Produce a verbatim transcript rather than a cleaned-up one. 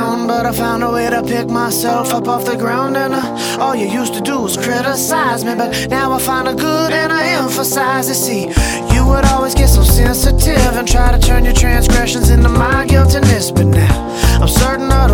down, but I found a way to pick myself up off the ground. And uh, all you used to do was criticize me, but now I find a good and I emphasize it. See, you would always get so sensitive and try to turn your transgressions into my guiltiness, but now I'm certain of the